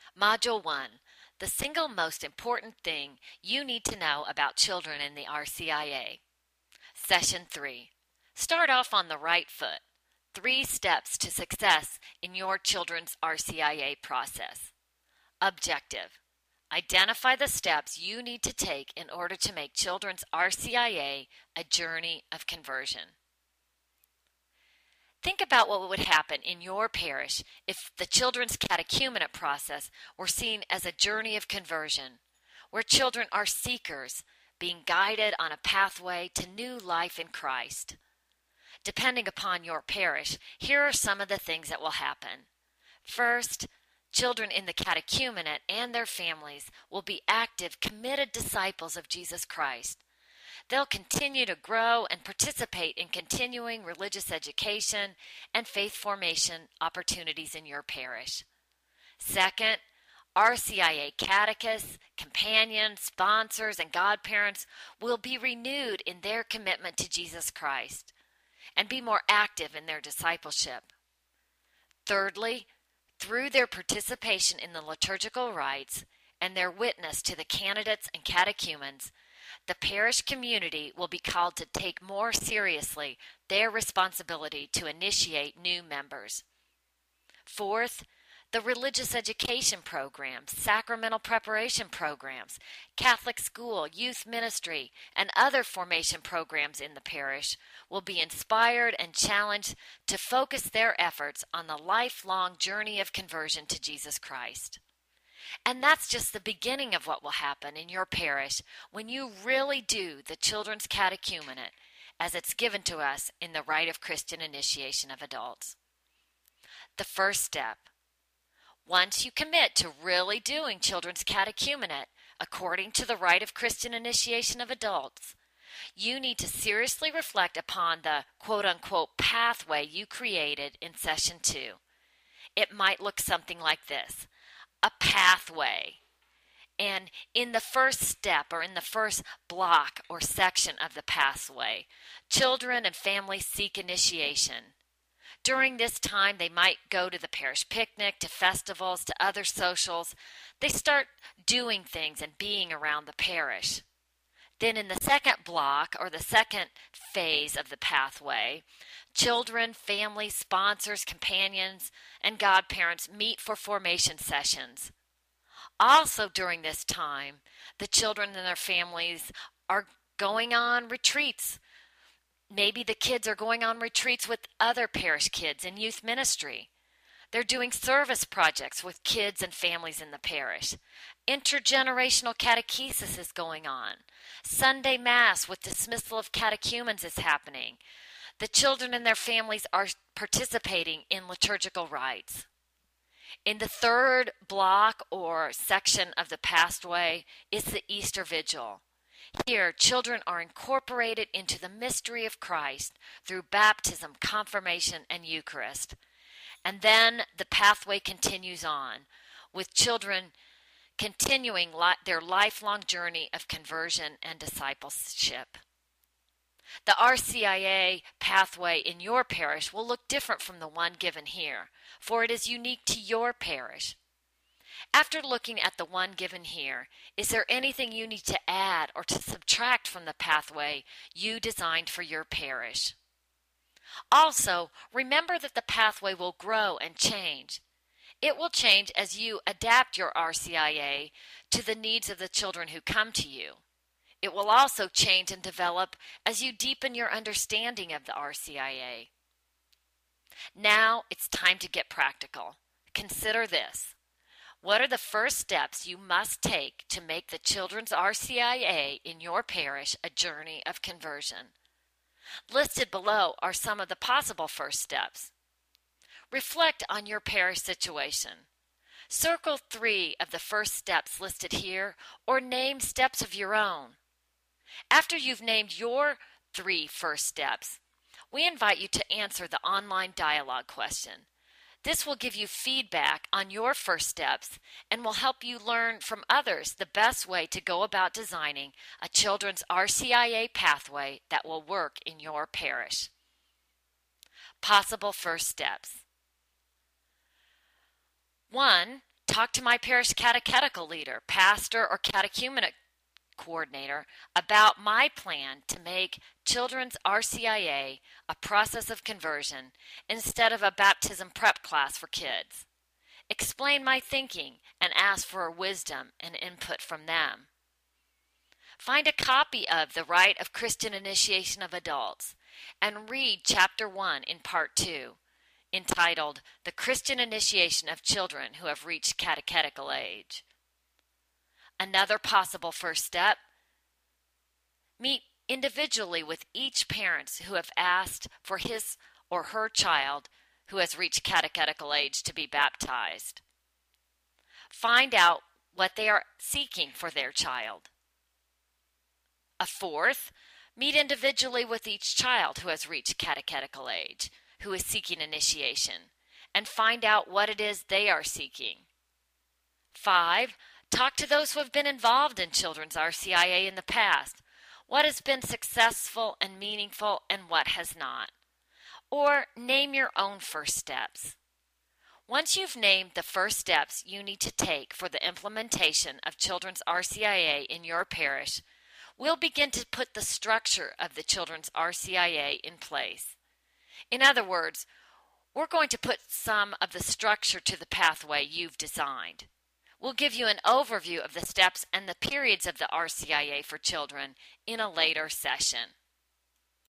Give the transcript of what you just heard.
Module 1. The single most important thing you need to know about children in the RCIA. Session 3. Start off on the right foot. 3 steps to success in your children's RCIA process. Objective. Identify the steps you need to take in order to make children's RCIA a journey of conversion. Think about what would happen in your parish if the children's catechumenate process were seen as a journey of conversion, where children are seekers being guided on a pathway to new life in Christ. Depending upon your parish, here are some of the things that will happen. First, children in the catechumenate and their families will be active, committed disciples of Jesus Christ. They'll continue to grow and participate in continuing religious education and faith formation opportunities in your parish. Second, RCIA catechists, companions, sponsors, and godparents will be renewed in their commitment to Jesus Christ and be more active in their discipleship. Thirdly, through their participation in the liturgical rites and their witness to the candidates and catechumens, the parish community will be called to take more seriously their responsibility to initiate new members. Fourth, the religious education programs, sacramental preparation programs, Catholic school, youth ministry, and other formation programs in the parish will be inspired and challenged to focus their efforts on the lifelong journey of conversion to Jesus Christ. And that's just the beginning of what will happen in your parish when you really do the children's catechumenate as it's given to us in the Rite of Christian Initiation of Adults. The first step. Once you commit to really doing children's catechumenate according to the Rite of Christian Initiation of Adults, you need to seriously reflect upon the quote-unquote pathway you created in Session 2. It might look something like this. A pathway. And in the first step or in the first block or section of the pathway, children and families seek initiation. During this time, they might go to the parish picnic, to festivals, to other socials. They start doing things and being around the parish. Then in the second block or the second phase of the pathway, children, families, sponsors, companions, and godparents meet for formation sessions. Also during this time, the children and their families are going on retreats. Maybe the kids are going on retreats with other parish kids in youth ministry. They're doing service projects with kids and families in the parish. Intergenerational catechesis is going on. Sunday Mass with dismissal of catechumens is happening. The children and their families are participating in liturgical rites. In the third block or section of the pathway is the Easter Vigil. Here, children are incorporated into the mystery of Christ through baptism, confirmation, and Eucharist. And then the pathway continues on, with children continuing their lifelong journey of conversion and discipleship. The RCIA pathway in your parish will look different from the one given here, for it is unique to your parish. After looking at the one given here, is there anything you need to add or to subtract from the pathway you designed for your parish? Also, remember that the pathway will grow and change. It will change as you adapt your RCIA to the needs of the children who come to you. It will also change and develop as you deepen your understanding of the RCIA. Now it's time to get practical. Consider this. What are the first steps you must take to make the children's RCIA in your parish a journey of conversion? Listed below are some of the possible first steps. Reflect on your parish situation. Circle 3 of the first steps listed here or name steps of your own. After you've named your 3 first steps, we invite you to answer the online dialogue question. This will give you feedback on your first steps and will help you learn from others the best way to go about designing a children's RCIA pathway that will work in your parish. Possible first steps. 1. talk to my parish catechetical leader, pastor, or catechumenate coordinator about my plan to make children's RCIA a process of conversion instead of a baptism prep class for kids. Explain my thinking and ask for wisdom and input from them. Find a copy of The Rite of Christian Initiation of Adults and read Chapter 1 in Part 2, entitled The Christian Initiation of Children Who Have Reached Catechetical Age. Another possible first step: meet individually with each parent who have asked for his or her child who has reached catechetical age to be baptized. Find out what they are seeking for their child. A fourth, meet individually with each child who has reached catechetical age, who is seeking initiation, and find out what it is they are seeking. 5, talk to those who have been involved in children's RCIA in the past. What has been successful and meaningful and what has not? Or name your own first steps. Once you've named the first steps you need to take for the implementation of children's RCIA in your parish, we'll begin to put the structure of the children's RCIA in place. In other words, we're going to put some of the structure to the pathway you've designed. We'll give you an overview of the steps and the periods of the RCIA for children in a later session.